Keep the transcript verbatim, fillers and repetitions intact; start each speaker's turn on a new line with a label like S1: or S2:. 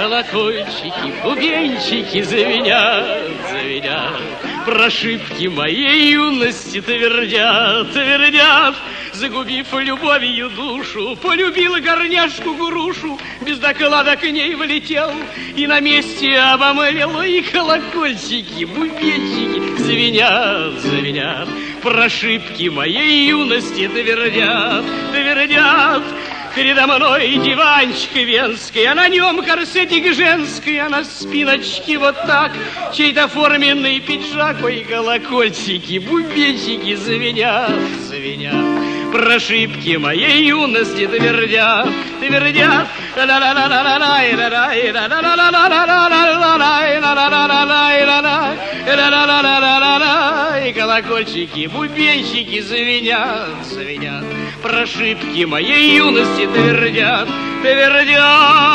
S1: колокольчики, бубенчики звенят, звенят. Про ошибки моей юности твердят, твердят. Загубив любовью душу, полюбил горняшку грушу, без доклада к ней влетел и на месте обомлел. И колокольчики, бубенчики звенят, звенят. Про ошибки моей юности твердят, твердят. Передо мной диванчик венский, а на нем корсетик женский, а на спиночке вот так чей-то форменный пиджак. Ой, колокольчики, бубенчики звенят, звенят. Про ошибки моей юности твердят, твердят. И колокольчики, бубенчики звенят, звенят. Про ошибки моей юности твердят, твердят.